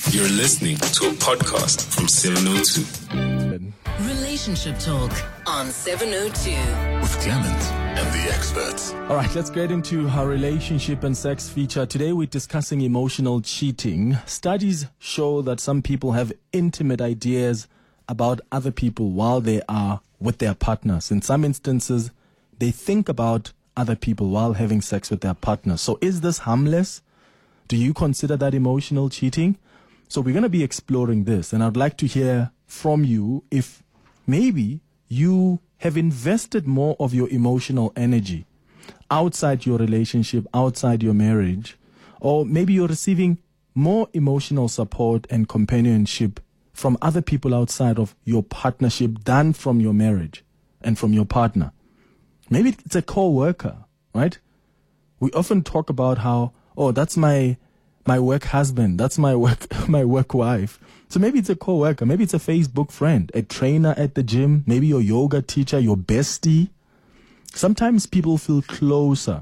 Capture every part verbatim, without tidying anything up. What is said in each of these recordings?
You're listening to a podcast from seven oh two. Relationship Talk on seven oh two. With Clement and the experts. All right, let's get into our relationship and sex feature. Today we're discussing emotional cheating. Studies show that some people have intimate ideas about other people while they are with their partners. In some instances, they think about other people while having sex with their partners. So is this harmless? Do you consider that emotional cheating? So we're going to be exploring this, and I'd like to hear from you if maybe you have invested more of your emotional energy outside your relationship, outside your marriage, or maybe you're receiving more emotional support and companionship from other people outside of your partnership than from your marriage and from your partner. Maybe it's a co-worker, right? We often talk about how, oh, that's my my work husband, that's my work my work wife. So maybe it's a co-worker, maybe it's a Facebook friend, a trainer at the gym, maybe your yoga teacher, your bestie. Sometimes people feel closer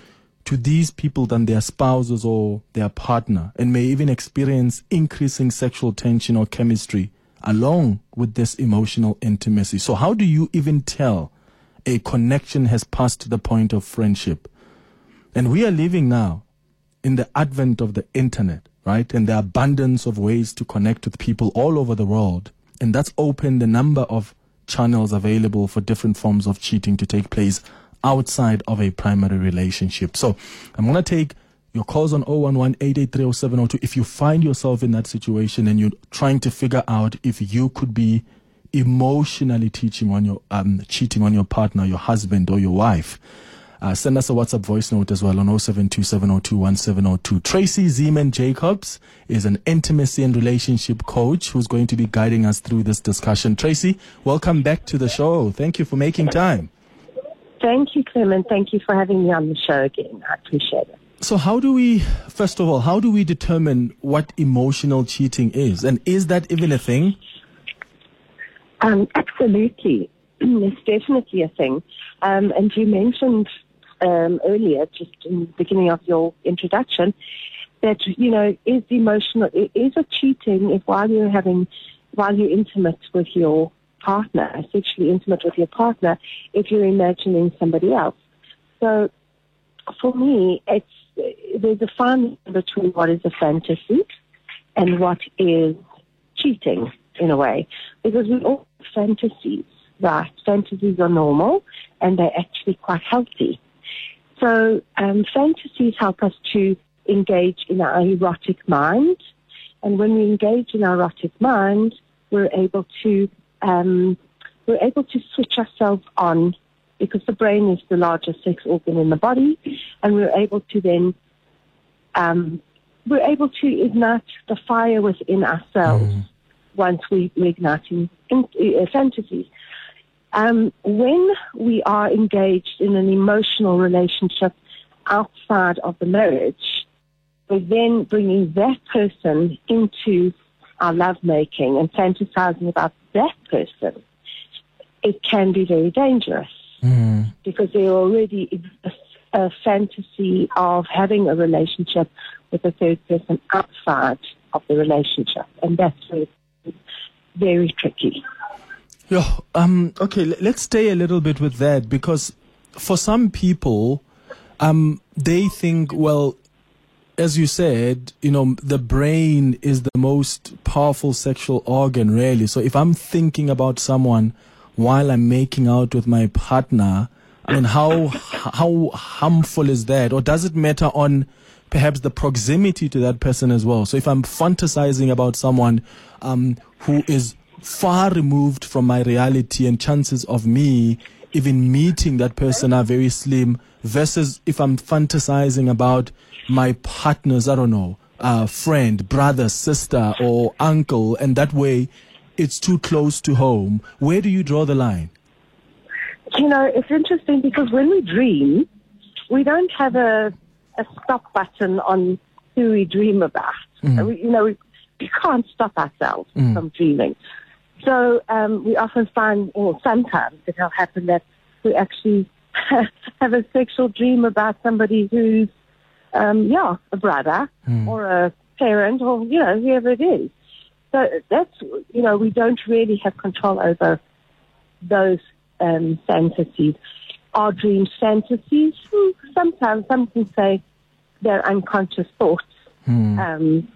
to these people than their spouses or their partner, and may even experience increasing sexual tension or chemistry along with this emotional intimacy. So how do you even tell a connection has passed to the point of friendship? And we are living now in the advent of the internet, right? And the abundance of ways to connect with people all over the world. And that's opened the number of channels available for different forms of cheating to take place outside of a primary relationship. So I'm going to take your calls on zero one one, eight eight three, zero seven zero two. If you find yourself in that situation and you're trying to figure out if you could be emotionally teaching on your um, cheating on your partner, your husband or your wife, uh, send us a WhatsApp voice note as well on zero seven two, seven zero two, one seven zero two. Tracy Zeman Jacobs is an intimacy and relationship coach who's going to be guiding us through this discussion. Tracy, welcome back to the show. Thank you for making time. Thank you, Clement. Thank you for having me on the show again. I appreciate it. So how do we, first of all, how do we determine what emotional cheating is? And is that even a thing? Um, absolutely. It's definitely a thing. Um, and you mentioned um, earlier, just in the beginning of your introduction, that, you know, is emotional, is it cheating if while you're having, while you're intimate with your partner, sexually intimate with your partner, if you're imagining somebody else? So for me, it's, there's a fine line between what is a fantasy and what is cheating, in a way, because we all have fantasies, right? Fantasies are normal and they're actually quite healthy. So um, fantasies help us to engage in our erotic mind, and when we engage in our erotic mind, we're able to um, we're able to switch ourselves on, because the brain is the largest sex organ in the body, and we're able to then um, we're able to ignite the fire within ourselves. Mm. Once we, we're igniting in, uh, fantasies. Um, when we are engaged in an emotional relationship outside of the marriage, we're then bringing that person into our lovemaking and fantasizing about that person. It can be very dangerous mm. because there already exists a fantasy of having a relationship with a third person outside of the relationship, and that's where very tricky. Yeah, um, okay, let's stay a little bit with that, because for some people, um, they think, well, as you said, you know, the brain is the most powerful sexual organ, really. So if I'm thinking about someone while I'm making out with my partner, I mean, how how harmful is that? Or does it matter on perhaps the proximity to that person as well? So if I'm fantasizing about someone um, who is far removed from my reality, and chances of me even meeting that person are very slim, versus if I'm fantasizing about my partner's, I don't know, uh, friend, brother, sister, or uncle, and that way it's too close to home. Where do you draw the line? You know, it's interesting because when we dream, we don't have a a stop button on who we dream about. Mm. We, you know, we, we can't stop ourselves mm. from dreaming. So um, we often find, or sometimes it'll happen that we actually have a sexual dream about somebody who's, um, yeah, a brother mm. or a parent or, you know, whoever it is. So that's, you know, we don't really have control over those um, fantasies. Our dreams fantasies, hmm, sometimes some can say they're unconscious thoughts. Hmm. Um,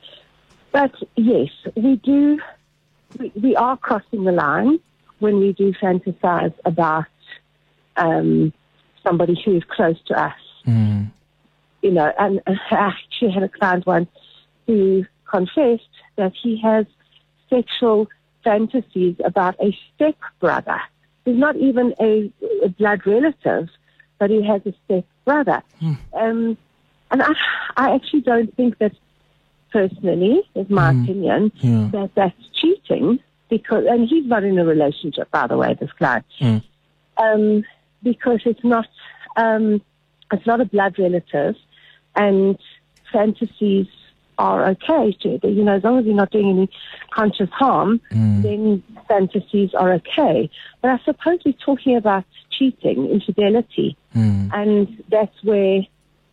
but yes, we do, we, we are crossing the line when we do fantasize about um, somebody who is close to us. Hmm. You know, and I actually had a client once who confessed that he has sexual fantasies about a step brother. He's not even a, a blood relative, but he has a step brother. Mm. Um, and I, I actually don't think that, personally, is my Mm. opinion, Yeah. that that's cheating. Because, and he's not in a relationship, by the way, this client, Mm. um, because it's not, um, it's not a blood relative, and fantasies are okay. To, you know, as long as you're not doing any conscious harm, Mm. then fantasies are okay. But I suppose we're talking about cheating, infidelity, Mm. and that's where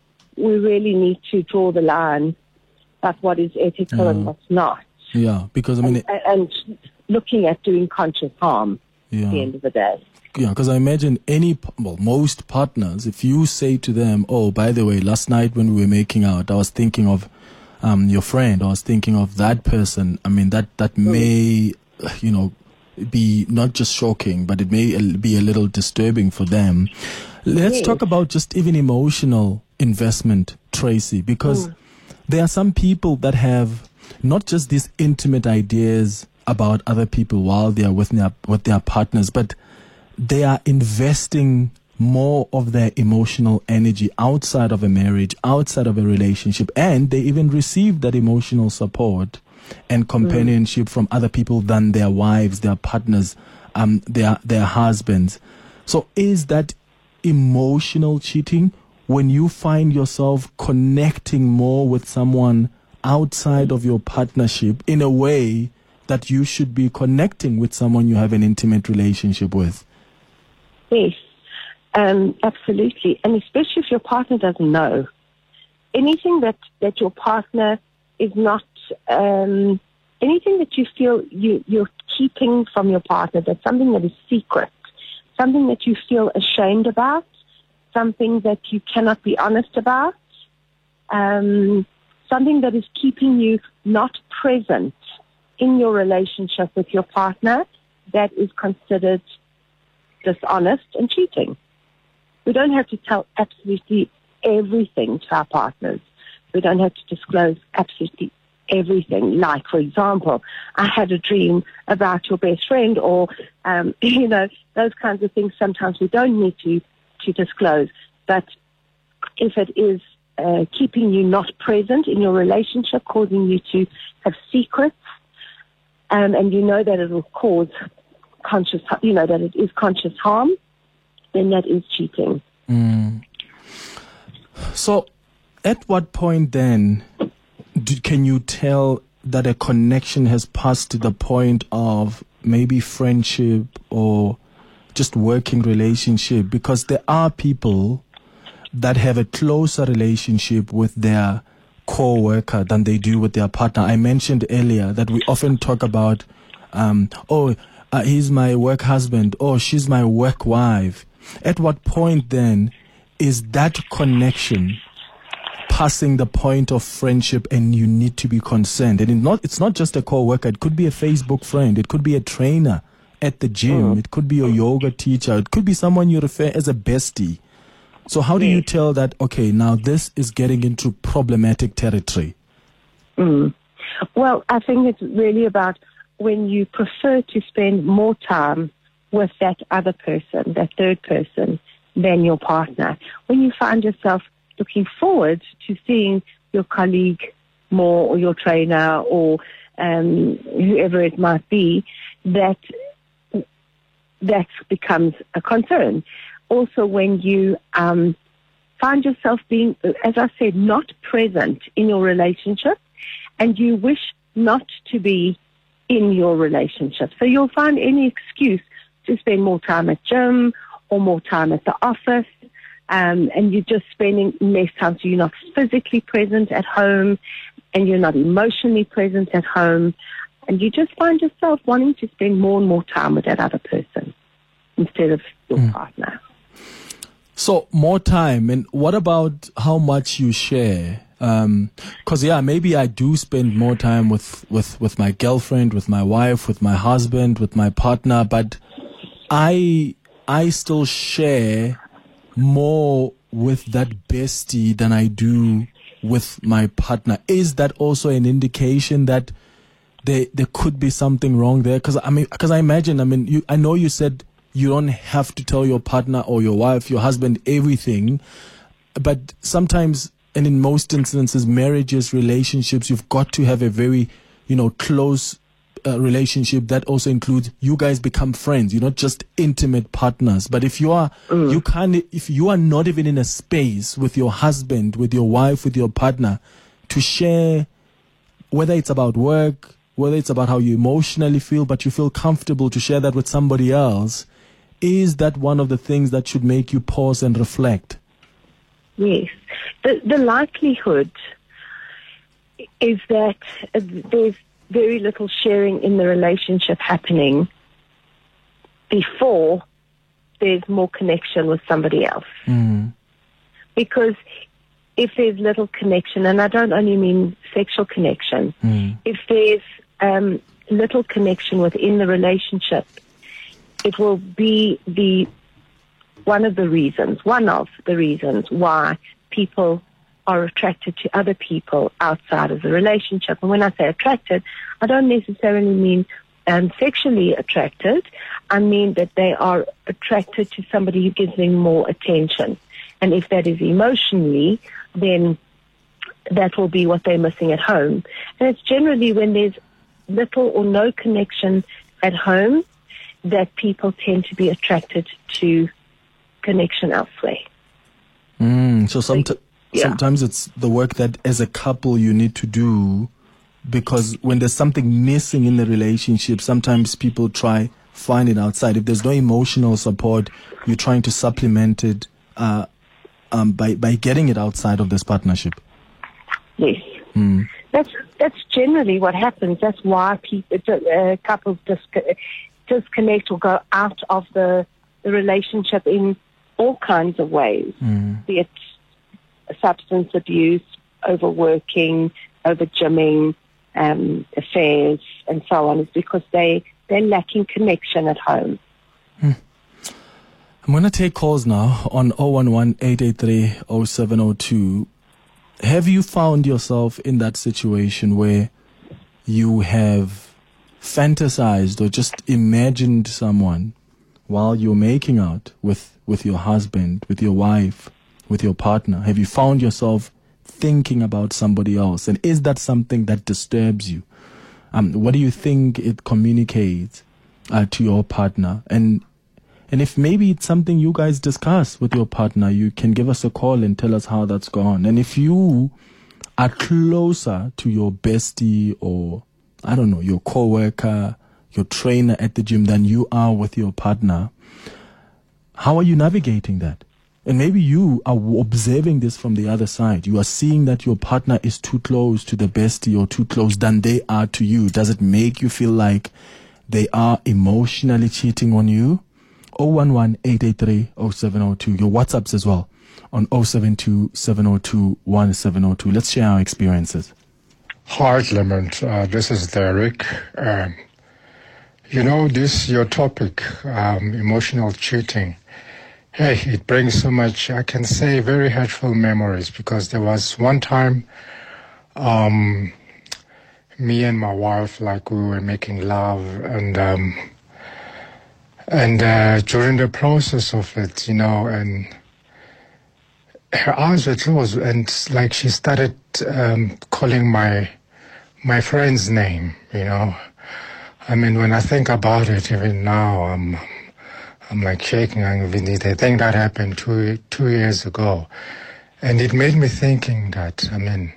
we really need to draw the line about what is ethical Yeah. and what's not. Yeah, because I mean, and, and looking at doing conscious harm yeah. at the end of the day. Yeah, because I imagine any, well, most partners, if you say to them, oh, by the way, last night when we were making out, I was thinking of um, your friend, I was thinking of that person. I mean, that, that mm. may, you know, be not just shocking, but it may be a little disturbing for them. Let's yes. talk about just even emotional investment, Tracy, because mm. there are some people that have not just these intimate ideas about other people while they are with their, with their partners, but they are investing more of their emotional energy outside of a marriage, outside of a relationship, and they even receive that emotional support and companionship mm. from other people than their wives, their partners, um, their their husbands. So is that emotional cheating when you find yourself connecting more with someone outside of your partnership in a way that you should be connecting with someone you have an intimate relationship with? Yes, um, absolutely. And especially if your partner doesn't know. Anything that, that your partner is not, um, anything that you feel you, you're keeping from your partner, that's something that is secret, something that you feel ashamed about, something that you cannot be honest about, um, something that is keeping you not present in your relationship with your partner, that is considered dishonest and cheating. We don't have to tell absolutely everything to our partners. We don't have to disclose absolutely everything. Like, for example, I had a dream about your best friend, or, um, you know, those kinds of things sometimes we don't need to, to disclose. But if it is uh, keeping you not present in your relationship, causing you to have secrets, um, and you know that it will cause conscious, you know, that it is conscious harm, then that is cheating. Mm. So at what point then do, can you tell that a connection has passed to the point of maybe friendship or just working relationship? Because there are people that have a closer relationship with their co-worker than they do with their partner. I mentioned earlier that we often talk about, um, oh, Uh, he's my work husband, or she's my work wife. At what point then is that connection passing the point of friendship and you need to be concerned? And it not, it's not just a co-worker. It could be a Facebook friend. It could be a trainer at the gym. Mm. It could be your yoga teacher. It could be someone you refer as a bestie. So how do you tell that, okay, now this is getting into problematic territory? Mm. Well, I think it's really about when you prefer to spend more time with that other person, that third person, than your partner. When you find yourself looking forward to seeing your colleague more, or your trainer, or um, whoever it might be, that that becomes a concern. Also, when you um, find yourself being, as I said, not present in your relationship, and you wish not to be in your relationship. So you'll find any excuse to spend more time at gym or more time at the office um, and you're just spending less time. So you're not physically present at home, and you're not emotionally present at home, and you just find yourself wanting to spend more and more time with that other person instead of your mm. partner. So more time, and what about how much you share? Um, cause yeah, maybe I do spend more time with, with, with my girlfriend, with my wife, with my husband, with my partner, but I, I still share more with that bestie than I do with my partner. Is that also an indication that there, there could be something wrong there? Cause I mean, cause I imagine, I mean, you, I know you said you don't have to tell your partner or your wife, your husband, everything, but sometimes, and in most instances, marriages, relationships, you've got to have a very, you know, close uh, relationship that also includes you guys become friends. You're not just intimate partners. But if you are, mm. you can't, if you are not even in a space with your husband, with your wife, with your partner, to share, whether it's about work, whether it's about how you emotionally feel, but you feel comfortable to share that with somebody else, is that one of the things that should make you pause and reflect? Yes. The, the likelihood is that uh, there's very little sharing in the relationship happening before there's more connection with somebody else. Mm. Because if there's little connection, and I don't only mean sexual connection, mm. if there's um, little connection within the relationship, it will be the one of the reasons, one of the reasons why people are attracted to other people outside of the relationship. And when I say attracted, I don't necessarily mean um, sexually attracted. I mean that they are attracted to somebody who gives them more attention. And if that is emotionally, then that will be what they're missing at home. And it's generally when there's little or no connection at home that people tend to be attracted to connection elsewhere. Mm, so somet- yeah. sometimes it's the work that as a couple you need to do, because when there's something missing in the relationship, sometimes people try find it outside. If there's no emotional support, you're trying to supplement it uh, um, by by getting it outside of this partnership. Yes. Mm. That's that's generally what happens. That's why people, uh, couples disc- disconnect or go out of the, the relationship in all kinds of ways, mm. be it substance abuse, overworking, over-gymming, um, affairs, and so on. It's because they, they're lacking connection at home. Hmm. I'm going to take calls now on zero one one, eight eight three, zero seven zero two. Have you found yourself in that situation where you have fantasized or just imagined someone while you're making out with, with your husband, with your wife, with your partner? Have you found yourself thinking about somebody else? And is that something that disturbs you? Um, what do you think it communicates uh, to your partner? And and if maybe it's something you guys discuss with your partner, you can give us a call and tell us how that's gone. And if you are closer to your bestie or, I don't know, your coworker, your trainer at the gym than you are with your partner, how are you navigating that? And maybe you are observing this from the other side. You are seeing that your partner is too close to the bestie or too close than they are to you. Does it make you feel like they are emotionally cheating on you? zero one one, eight eight three, zero seven zero two. Your WhatsApps as well on zero seven two, seven zero two, one seven zero two. Let's share our experiences. Hi, Clement. Uh, this is Derek. Um, you know, this your topic, um, emotional cheating. Hey, it brings so much, I can say, very hurtful memories, because there was one time um, me and my wife, like, we were making love, and um, and uh, during the process of it, you know, and her eyes were closed, and like she started um, calling my my friend's name, you know. I mean, when I think about it, even now, I'm I'm like shaking. I think that happened two two years ago, and it made me thinking that, I mean,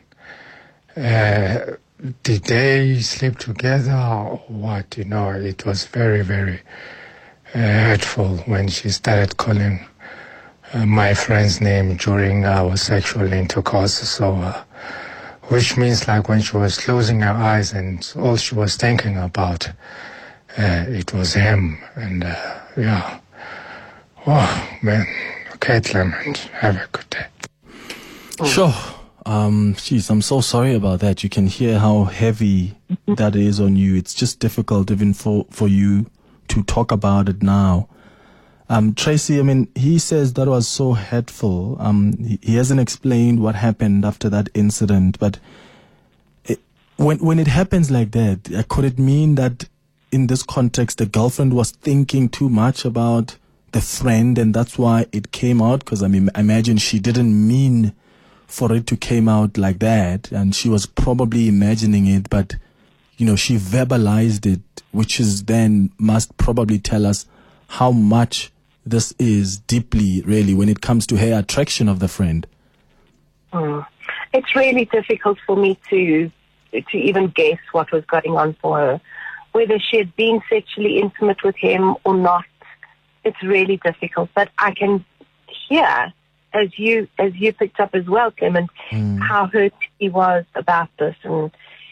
uh, did they sleep together or what? You know, it was very very uh, hurtful when she started calling uh, my friend's name during our sexual intercourse. So, uh, which means like when she was closing her eyes and all she was thinking about, uh, it was him. And uh, yeah, oh man, okay, Clement, have a good day. Sure. Um, geez, I'm so sorry about that. You can hear how heavy that is on you. It's just difficult even for, for you to talk about it now. Um, Tracy, I mean, he says that was so hurtful. Um, he, he hasn't explained what happened after that incident, but it, when, when it happens like that, uh, could it mean that in this context, the girlfriend was thinking too much about the friend and that's why it came out? Because I mean, I imagine she didn't mean for it to came out like that, and she was probably imagining it, but you know, she verbalized it, which is then must probably tell us how much this is deeply, really, when it comes to her attraction of the friend. Mm. It's really difficult for me to to even guess what was going on for her, whether she had been sexually intimate with him or not. It's really difficult, but I can hear, as you as you picked up as well, Clement, mm. how hurt he was about this, and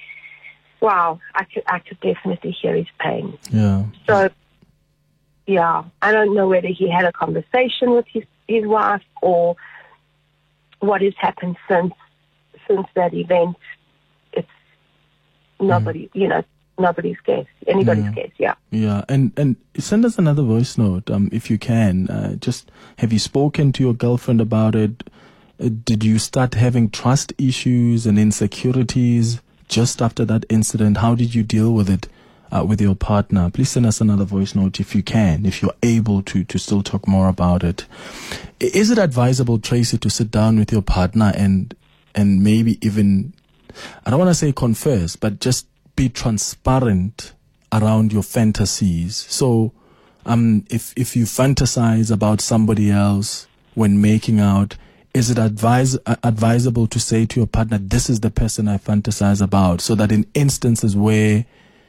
wow, I could I could definitely hear his pain. Yeah. So, yeah, I don't know whether he had a conversation with his his wife or what has happened since since that event. It's nobody, mm. you know. Nobody's guess, anybody's yeah. guess, yeah. Yeah, and, and send us another voice note, um, if you can. Uh, just, have you spoken to your girlfriend about it? Uh, did you start having trust issues and insecurities just after that incident? How did you deal with it uh, with your partner? Please send us another voice note if you can, if you're able to, to still talk more about it. Is it advisable, Tracy, to sit down with your partner and and maybe even, I don't want to say confess, but just be transparent around your fantasies? So um if if you fantasize about somebody else when making out, is it advise uh, advisable to say to your partner, this is the person I fantasize about, so that in instances where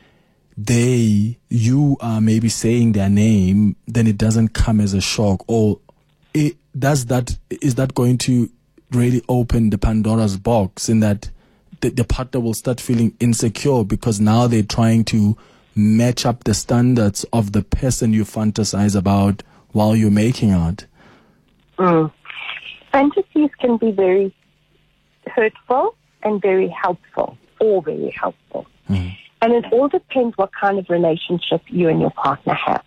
they you are maybe saying their name, then it doesn't come as a shock? Or it, does that is that going to really open the Pandora's box, in that The, the partner will start feeling insecure because now they're trying to match up the standards of the person you fantasize about while you're making out? Mm. Fantasies can be very hurtful and very helpful, or very helpful. Mm. And it all depends what kind of relationship you and your partner have.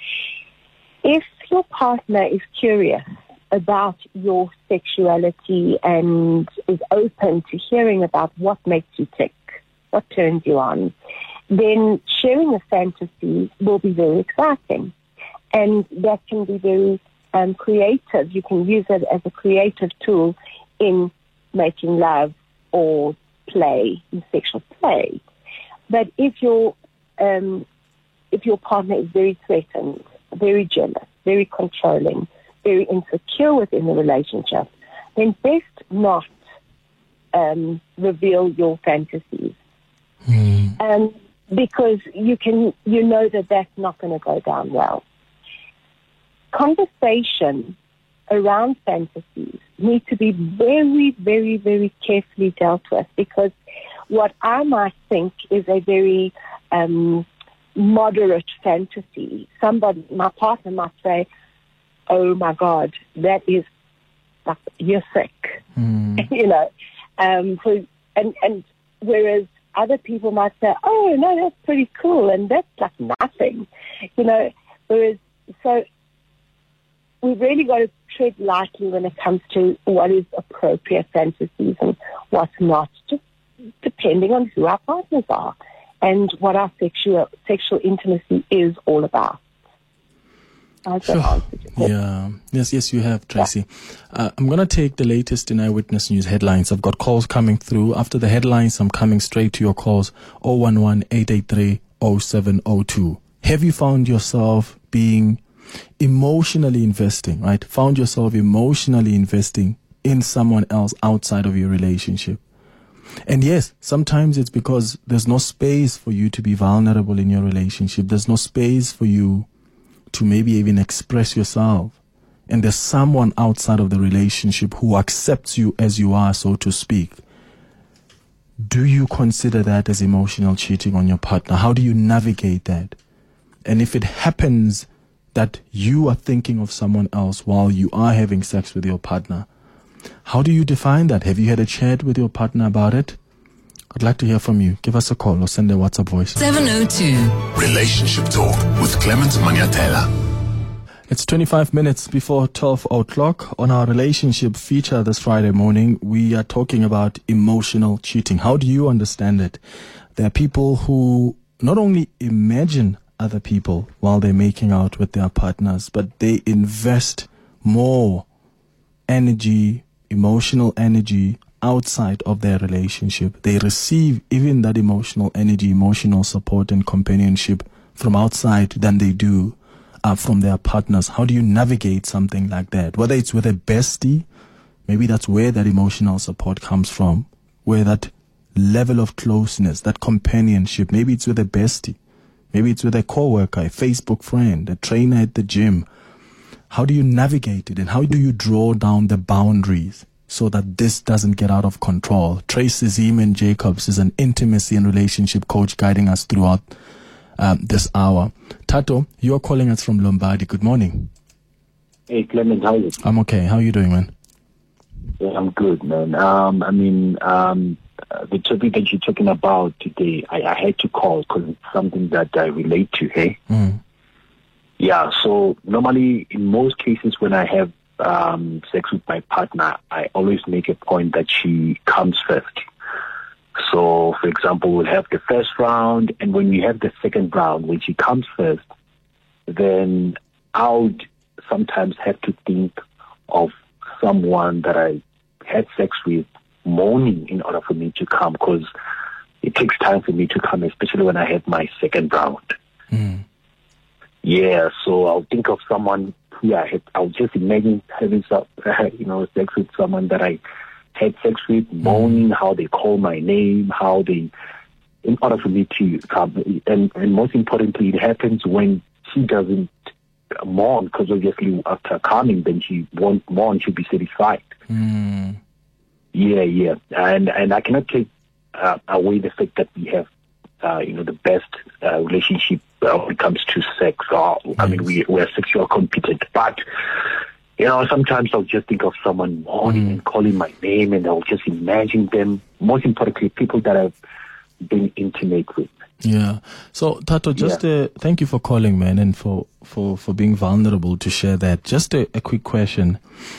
If your partner is curious about your sexuality and is open to hearing about what makes you tick, what turns you on, then sharing a fantasy will be very exciting. And that can be very um, creative. You can use it as a creative tool in making love or play, in sexual play. But if your um, if your partner is very threatened, very jealous, very controlling, very insecure within the relationship, then best not um, reveal your fantasies, mm. um, because you can, you know that that's not going to go down well. Conversation around fantasies need to be very, very, very carefully dealt with, because what I might think is a very um, moderate fantasy, somebody, my partner might say, oh my God, that is like, you're sick, mm. you know. Um, so, and, and whereas other people might say, oh no, that's pretty cool, and that's like nothing, you know. Whereas, so we've really got to tread lightly when it comes to what is appropriate fantasies and what's not, just depending on who our partners are and what our sexual sexual intimacy is all about. Sure. Yeah. Yes, yes, you have, Tracy. Yeah. Uh, I'm going to take the latest in Eyewitness News headlines. I've got calls coming through. After the headlines, I'm coming straight to your calls. zero one one, eight eight three, zero seven zero two. Have you found yourself being emotionally investing, right? Found yourself emotionally investing in someone else outside of your relationship? And yes, sometimes it's because there's no space for you to be vulnerable in your relationship. There's no space for you to maybe even express yourself. and there's someone outside of the relationship who accepts you as you are, so to speak, do you consider that as emotional cheating on your partner? How do you navigate that? And if it happens that you are thinking of someone else while you are having sex with your partner, how do you define that? Have you had a chat with your partner about it? I'd like to hear from you. Give us a call or send a WhatsApp voice. seven oh two. Relationship Talk with Clement Maniatela. It's twenty-five minutes before twelve o'clock. On our relationship feature this Friday morning, we are talking about emotional cheating. How do you understand it? There are people who not only imagine other people while they're making out with their partners, but they invest more energy, emotional energy outside of their relationship. They receive even that emotional energy, emotional support and companionship from outside than they do uh, from their partners. How do you navigate something like that? Whether it's with a bestie, maybe that's where that emotional support comes from, where that level of closeness, that companionship, maybe it's with a bestie, maybe it's with a coworker, a Facebook friend, a trainer at the gym. How do you navigate it, and how do you draw down the boundaries so that this doesn't get out of control? Tracy Zeman Jacobs is an intimacy and relationship coach guiding us throughout um, this hour. Tato, you're calling us from Lombardy. Good morning. Hey, Clement, how are you? I'm okay. How are you doing, man? Yeah, I'm good, man. Um, I mean, um, uh, the topic that you're talking about today, I, I had to call because it's something that I relate to, hey? Mm. Yeah, so normally, in most cases, when I have um, sex with my partner, I always make a point that she comes first. So, for example, we'll have the first round, and when we have the second round, when she comes first, then I would sometimes have to think of someone that I had sex with moaning in order for me to come, because it takes time for me to come, especially when I have my second round. Mm. Yeah, so I'll think of someone. Yeah, I had, I'll just imagine having some, you know, sex with someone that I had sex with, moaning, how they call my name, how they, in order for me to come. And, and most importantly, it happens when she doesn't mourn, because obviously after coming, then she won't mourn, she'll be satisfied. Mm. Yeah, yeah. And and I cannot take uh, away the fact that we have, uh, you know, the best uh, relationship uh, when it comes to sex. Or, yes. I mean, we, we're sexual competent. But, you know, sometimes I'll just think of someone mourning mm. and calling my name, and I'll just imagine them. Most importantly, people that I've been intimate with. Yeah. So, Tato, just yeah. uh, thank you for calling, man, and for, for, for being vulnerable to share that. Just a, a quick question.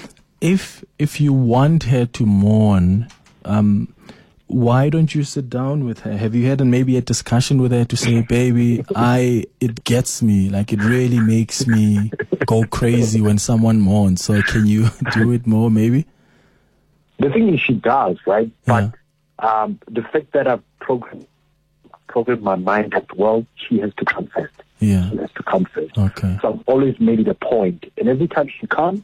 If if you want her to mourn, um, why don't you sit down with her? Have you had a, maybe a discussion with her to say, baby, I it gets me, like it really makes me go crazy when someone mourns. So can you do it more, maybe? The thing is, she does, right? Yeah. But um, the fact that I've programmed, programmed my mind that, well, she has to come first. Yeah. She has to come first. Okay. So I've always made it a point. And every time she comes,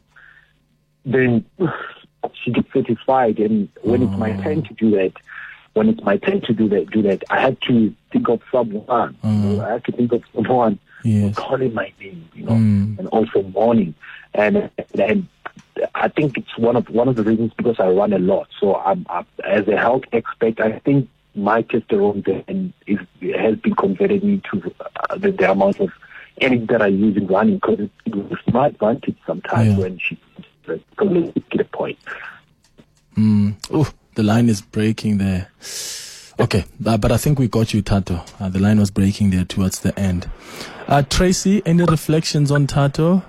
then she gets satisfied. And when oh. it's my turn to do that, when it's my turn to do that, do that, I have to think of someone. Oh. You know, I have to think of someone yes. calling my name, you know, mm. and also mourning. And and I think it's one of one of the reasons, because I run a lot. So I'm, I'm as a health expert, I think my testosterone then is, has been converted into uh, the, the amount of energy that I use in running, because it, it was my advantage sometimes yeah. when she couldn't get a point. Mm. Oh, the line is breaking there. Okay, uh, but I think we got you, Tato. Uh, the line was breaking there towards the end. Uh, Tracy, any reflections on Tato?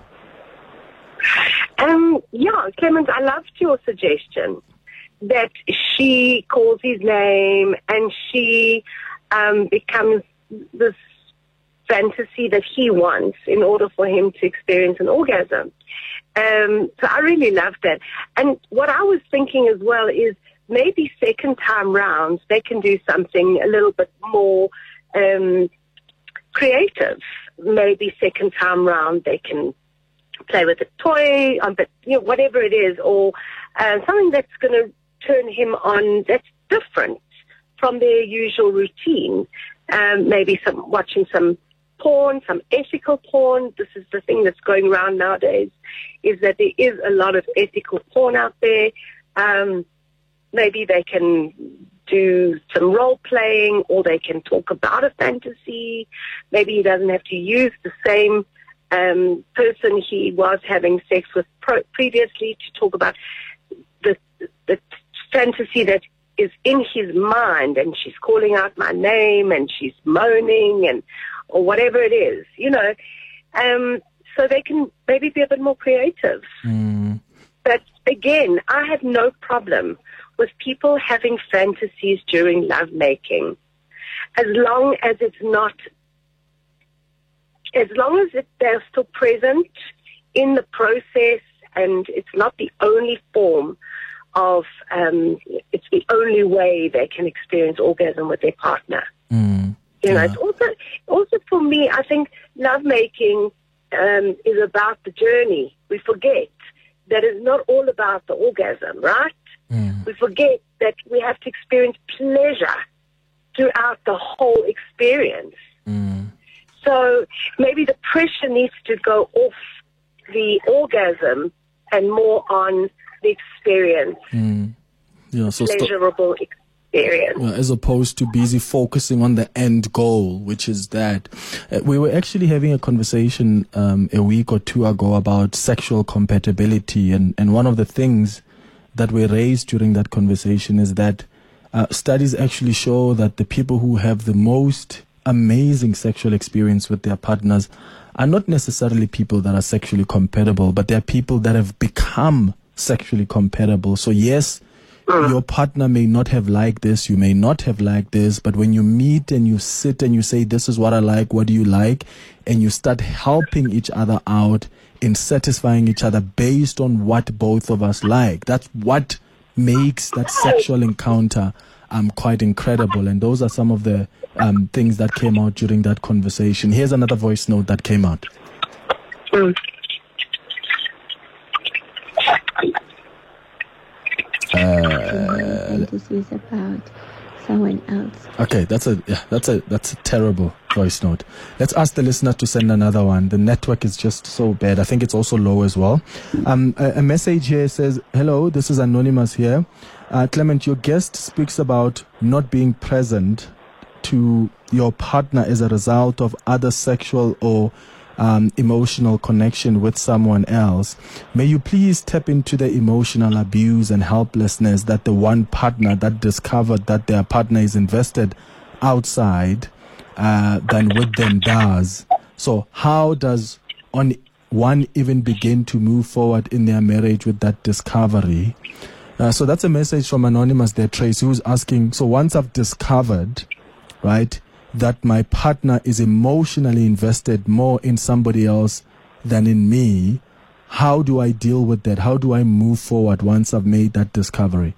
Um, yeah, Clement, I loved your suggestion that she calls his name and she um, becomes this fantasy that he wants in order for him to experience an orgasm. Um, so I really loved that. And what I was thinking as well is maybe second time rounds, they can do something a little bit more um, creative. Maybe second time round, they can play with a toy, um, but you know, whatever it is, or uh, something that's going to turn him on that's different from their usual routine. Um, maybe some watching some porn, some ethical porn. This is the thing that's going around nowadays, is that there is a lot of ethical porn out there. Um, maybe they can do some role playing, or they can talk about a fantasy. Maybe he doesn't have to use the same um, person he was having sex with pro- previously to talk about the, the fantasy that is in his mind, and she's calling out my name and she's moaning and or whatever it is, you know. Um, so they can maybe be a bit more creative. Mm. But again, I have no problem with people having fantasies during lovemaking, as long as it's not, as long as it, they're still present in the process, and it's not the only form of, um, it's the only way they can experience orgasm with their partner. Mm. You know, Yeah. it's also, also for me, I think lovemaking um, is about the journey. We forget that it's not all about the orgasm, right? Mm. We forget that we have to experience pleasure throughout the whole experience. Mm. So maybe the pressure needs to go off the orgasm and more on the experience, Mm. Yeah, so sto- pleasurable experience. Yeah, as opposed to busy focusing on the end goal, which is that. Uh, we were actually having a conversation um, a week or two ago about sexual compatibility, and, and one of the things that we raised during that conversation is that uh, studies actually show that the people who have the most amazing sexual experience with their partners are not necessarily people that are sexually compatible, but they're people that have become sexually compatible. So yes, your partner may not have liked this, you may not have liked this, but when you meet and you sit and you say, this is what I like, what do you like? And you start helping each other out in satisfying each other based on what both of us like. That's what makes that sexual encounter um, quite incredible. And those are some of the um, things that came out during that conversation. Here's another voice note that came out. Mm. Fantasies about someone else. Okay, that's a yeah, that's a that's a terrible voice note. Let's ask the listener to send another one. The network is just so bad. I think it's also low as well. Um, a, a message here says, "Hello, this is Anonymous here. Uh, Clement, your guest speaks about not being present to your partner as a result of other sexual or Um, emotional connection with someone else. May you please tap into the emotional abuse and helplessness that the one partner that discovered that their partner is invested outside uh, than with them does. So how does on one even begin to move forward in their marriage with that discovery?" Uh, so that's a message from Anonymous there, Tracy, who's asking, so once I've discovered, right, that my partner is emotionally invested more in somebody else than in me, how do I deal with that? How do I move forward once I've made that discovery?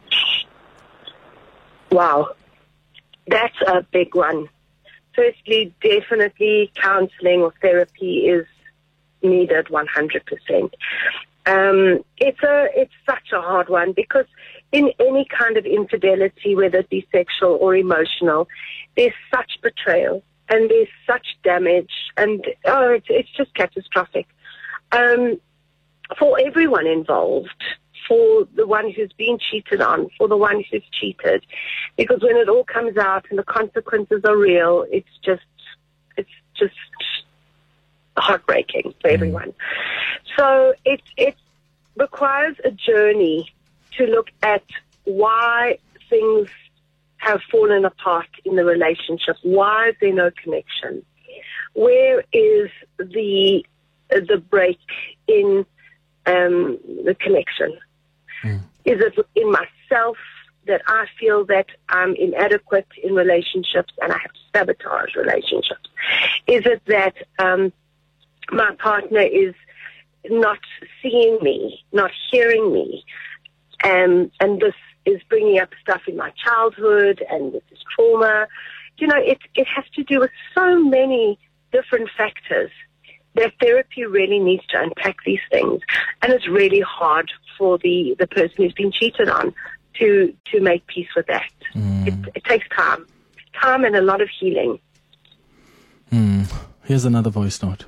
Wow, that's a big one. Firstly, definitely counseling or therapy is needed one hundred percent. Um, it's a it's such a hard one, because in any kind of infidelity, whether it be sexual or emotional, there's such betrayal and there's such damage, and oh, it's, it's just catastrophic um, for everyone involved, for the one who's been cheated on, for the one who's cheated, because when it all comes out and the consequences are real, it's just it's just heartbreaking for everyone. So it it requires a journey to look at why things have fallen apart in the relationship. Why is there no connection? Where is the the break in um, the connection? Mm. Is it in myself that I feel that I'm inadequate in relationships and I have sabotaged relationships? Is it that um, my partner is not seeing me, not hearing me, um, and this is bringing up stuff in my childhood, and this is trauma? You know, it it has to do with so many different factors that therapy really needs to unpack these things. And it's really hard for the, the person who's been cheated on to, to make peace with that. Mm. It, it takes time. Time and a lot of healing. Mm. Here's another voice note.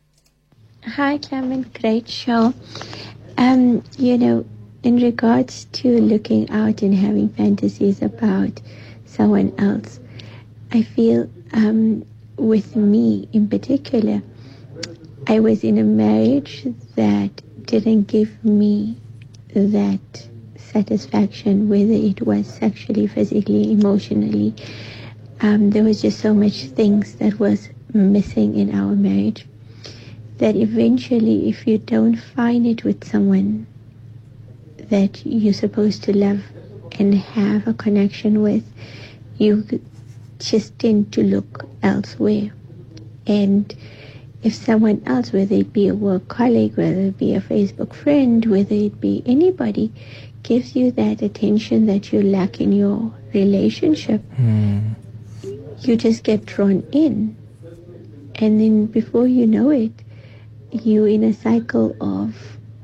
Hi, Clement. Great show. Um, you know, in regards to looking out and having fantasies about someone else, I feel um, with me in particular, I was in a marriage that didn't give me that satisfaction, whether it was sexually, physically, emotionally. Um, there was just so much things that was missing in our marriage that eventually, if you don't find it with someone that you're supposed to love and have a connection with, you just tend to look elsewhere. And if someone else, whether it be a work colleague, whether it be a Facebook friend, whether it be anybody, gives you that attention that you lack in your relationship, mm. you just get drawn in. And then before you know it, you're in a cycle of,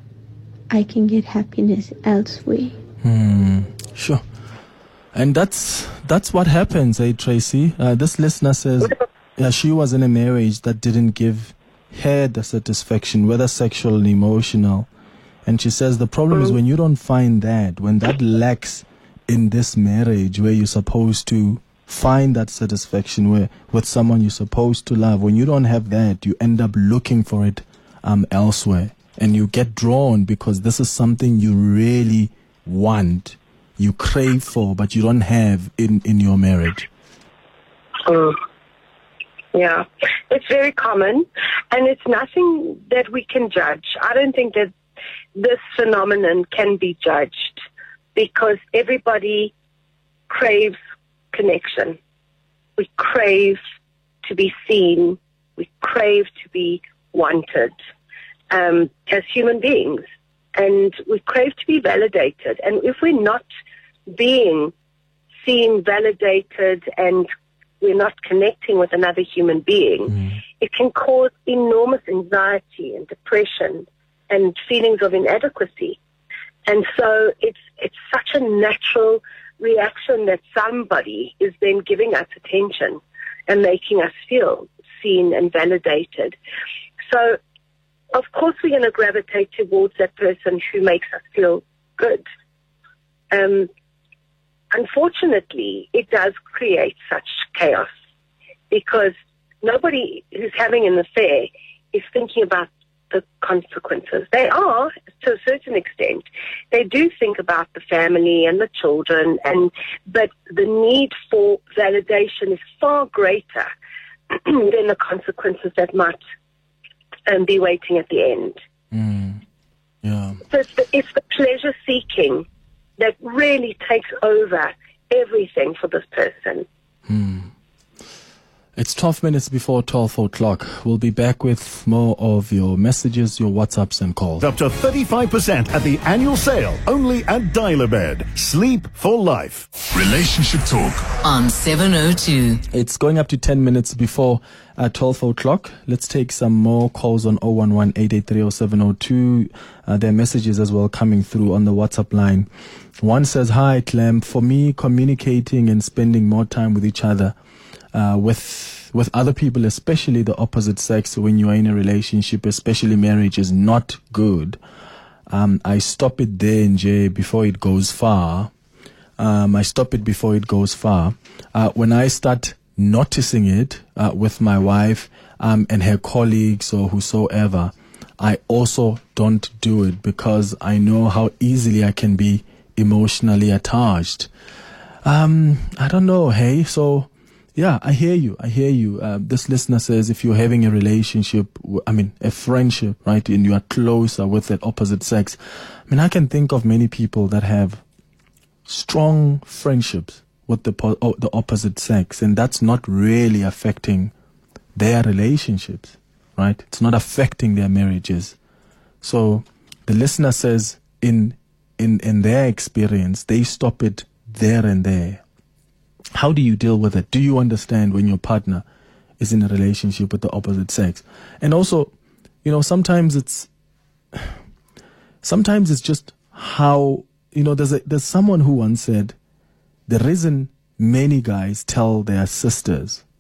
I can get happiness elsewhere. Hmm. Sure. And that's that's what happens, eh, Tracy? Uh, this listener says yeah, she was in a marriage that didn't give her the satisfaction, whether sexual and emotional. And she says the problem is when you don't find that, when that lacks in this marriage where you're supposed to find that satisfaction where with someone you're supposed to love, when you don't have that, you end up looking for it um, elsewhere. And you get drawn because this is something you really want, you crave for, but you don't have in, in your marriage. Mm. Yeah, it's very common, and it's nothing that we can judge. I don't think that this phenomenon can be judged because everybody craves connection. We crave to be seen. We crave to be wanted um, as human beings, and we crave to be validated. And if we're not being seen, validated, and we're not connecting with another human being, mm. it can cause enormous anxiety and depression and feelings of inadequacy. And so it's it's such a natural reaction that somebody is then giving us attention and making us feel seen and validated. So, of course, we're going to gravitate towards that person who makes us feel good. Um, unfortunately, it does create such chaos because nobody who's having an affair is thinking about the consequences. They are, to a certain extent. They do think about the family and the children, and but the need for validation is far greater than the consequences that might um, be waiting at the end. Mm. Yeah. So it's the, it's the pleasure seeking that really takes over everything for this person. Hmm. It's twelve minutes before twelve o'clock. We'll be back with more of your messages, your WhatsApps and calls. Up to thirty-five percent at the annual sale, only at Dial-A-Bed. Sleep for life. Relationship Talk on seven oh two. It's going up to ten minutes before uh, twelve o'clock. Let's take some more calls on oh one one, eight eight three, oh seven oh two. Uh, there are messages as well coming through on the WhatsApp line. One says, hi, Clem. For me, communicating and spending more time with each other Uh, with with other people, especially the opposite sex, when you are in a relationship, especially marriage, is not good. Um, I stop it there, N J, before it goes far. Um, I stop it before it goes far. Uh, when I start noticing it uh, with my wife um, and her colleagues or whosoever, I also don't do it because I know how easily I can be emotionally attached. Um, I don't know, hey, so... Yeah, I hear you. I hear you. Uh, this listener says if you're having a relationship, I mean, a friendship, right, and you are closer with that opposite sex. I mean, I can think of many people that have strong friendships with the oh, the opposite sex, and that's not really affecting their relationships, right? It's not affecting their marriages. So the listener says in in in their experience, they stop it there and there. How do you deal with it? Do you understand when your partner is in a relationship with the opposite sex? And also, you know, sometimes it's, sometimes it's just how, you know, there's a, there's someone who once said, the reason many guys tell their sisters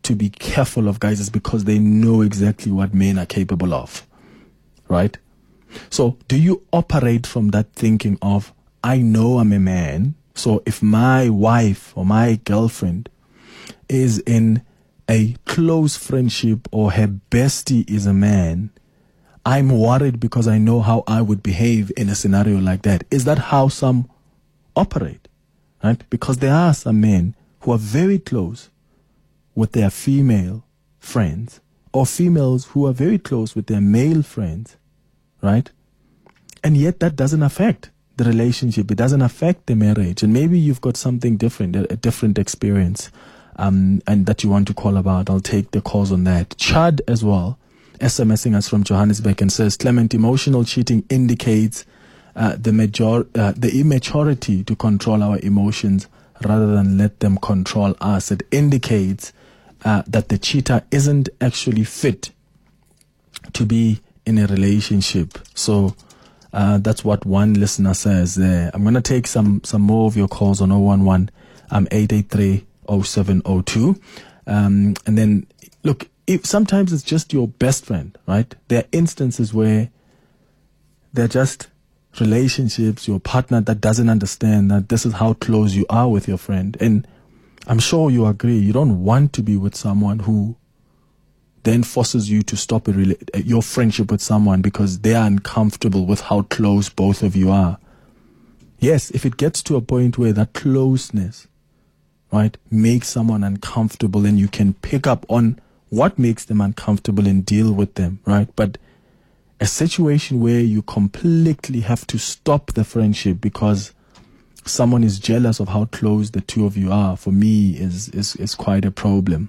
to be careful of guys is because they know exactly what men are capable of, right? So do you operate from that thinking of, I know I'm a man, so if my wife or my girlfriend is in a close friendship or her bestie is a man, I'm worried because I know how I would behave in a scenario like that? Is that how some operate? Right? Because there are some men who are very close with their female friends, or females who are very close with their male friends, right? And yet that doesn't affect the relationship. It doesn't affect the marriage. And maybe you've got something different, a, a different experience, um, and that you want to call about. I'll take the calls on that. Chad as well, SMSing us from Johannesburg and says, Clement, emotional cheating indicates uh, the major, uh, the immaturity to control our emotions rather than let them control us. It indicates uh, that the cheater isn't actually fit to be in a relationship. So uh, that's what one listener says there. I'm going to take some, some more of your calls on oh one one, um, eight eight three, oh seven oh two. Um, and then, look, if sometimes it's just your best friend, right? There are instances where they're just relationships, your partner that doesn't understand that this is how close you are with your friend. And I'm sure you agree, you don't want to be with someone who then forces you to stop a rela- your friendship with someone because they are uncomfortable with how close both of you are. Yes, if it gets to a point where that closeness, right, makes someone uncomfortable and you can pick up on what makes them uncomfortable and deal with them, right? But a situation where you completely have to stop the friendship because someone is jealous of how close the two of you are, for me, is is, is quite a problem.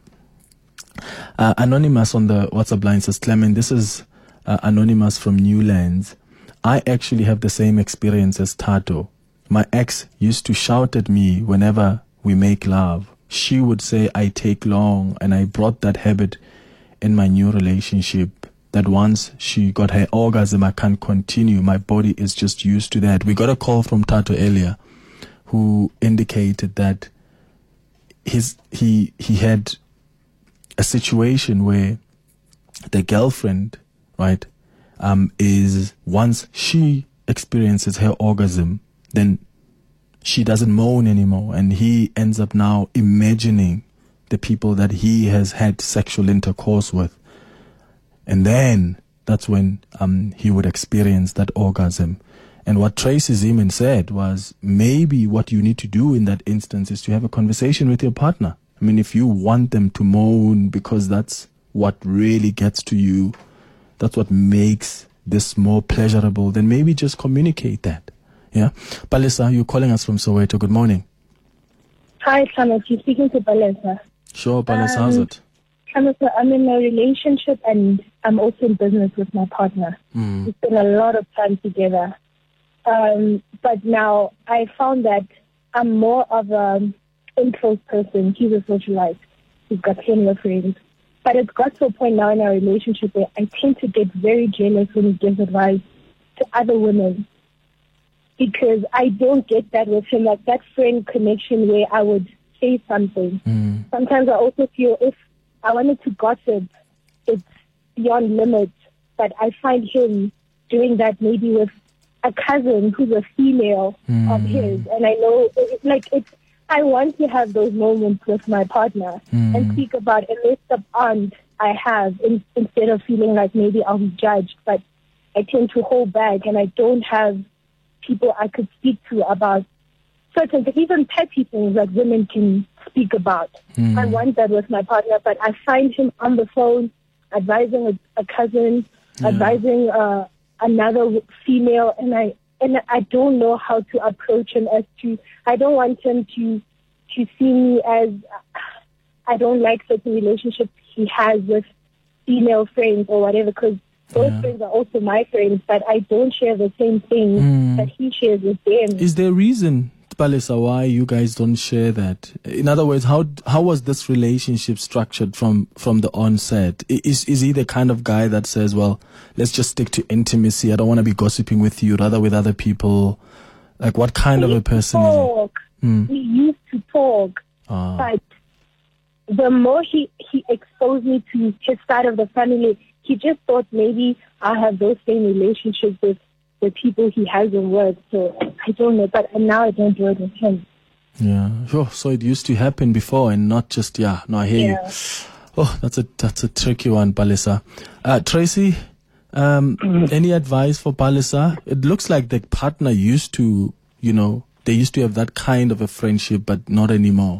Uh, Anonymous on the WhatsApp line says, Clement, this is uh, Anonymous from Newlands. I actually have the same experience as Tato. My ex used to shout at me whenever we make love. She would say I take long, and I brought that habit in my new relationship. That once she got her orgasm, I can't continue. My body is just used to that. We got a call from Tato earlier who indicated that his he he had a situation where the girlfriend, right, um, is once she experiences her orgasm, then she doesn't moan anymore, and he ends up now imagining the people that he has had sexual intercourse with. And then that's when um, he would experience that orgasm. And what Tracy Zeman said was, maybe what you need to do in that instance is to have a conversation with your partner. I mean, if you want them to moan because that's what really gets to you, that's what makes this more pleasurable, then maybe just communicate that. Yeah. Palesa, you're calling us from Soweto. Good morning. Hi, Clement. You're speaking to Palesa. Sure, Palesa, um, how's it? I'm in a relationship and I'm also in business with my partner. Mm. We spend a lot of time together. Um, but now I found that I'm more of an enclosed person. He's a socialite. He's got plenty of friends. But it's got to a point now in our relationship where I tend to get very jealous when he gives advice to other women. Because I don't get that with him, like that friend connection where I would say something. Mm. Sometimes I also feel if I wanted to gossip, it's beyond limits. But I find him doing that maybe with a cousin who's a female mm. of his. And I know, it, like, it's, I want to have those moments with my partner mm. and speak about a list of aunts I have in, instead of feeling like maybe I'll be judged. But I tend to hold back and I don't have people I could speak to about certain things, even petty things that women can speak about. Mm. I want that with my partner, but I find him on the phone advising a, a cousin, yeah. advising uh, another female, and I and I don't know how to approach him as to, I don't want him to to see me as, I don't like certain relationships he has with female friends or whatever, because those yeah. friends are also my friends, but I don't share the same things mm. that he shares with them. Is there a reason, Palesa, why you guys don't share that? In other words, how how was this relationship structured from, from the onset? Is is he the kind of guy that says, well, let's just stick to intimacy, I don't want to be gossiping with you, rather with other people? Like, what kind we of a person is he? Mm. We used to talk, ah. but the more he, he exposed me to his side of the family, he just thought maybe I have those same relationships with the people he hasn't worked. So I don't know, but now I don't do it with him. Yeah, sure. So it used to happen before and not just, yeah, no, I hear Yeah. you. Oh, that's a that's a tricky one, Palesa. Uh, Tracy, um, any advice for Palesa? It looks like the partner used to, you know, they used to have that kind of a friendship, but not anymore.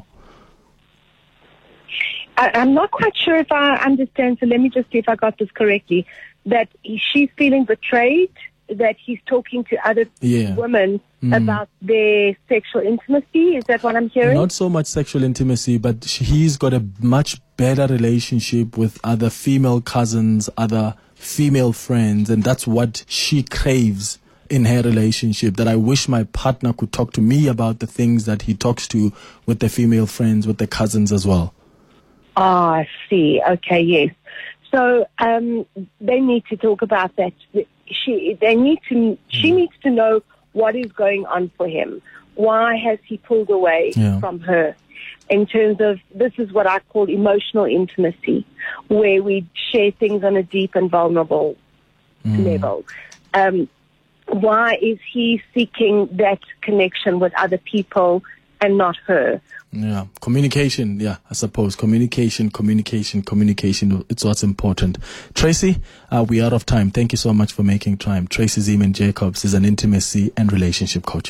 I, I'm not quite sure if I understand, so let me just see if I got this correctly. That he, she's feeling betrayed, that he's talking to other Yeah. women Mm. about their sexual intimacy. Is that what I'm hearing? Not so much sexual intimacy, but sh- he's got a much better relationship with other female cousins, other female friends, and that's what she craves in her relationship, that I wish my partner could talk to me about the things that he talks to with the female friends, with the cousins as well. Ah, I see. Okay, yes. So um, they need to talk about that. She, they need to. She needs to know what is going on for him. Why has he pulled away Yeah. from her? In terms of, this is what I call emotional intimacy, where we share things on a deep and vulnerable Mm. level. Um, why is he seeking that connection with other people and not her? Yeah, communication. Yeah, I suppose communication, communication, communication. It's what's important. Tracy, uh, we're out of time. Thank you so much for making time. Tracy Zeman Jacobs is an intimacy and relationship coach.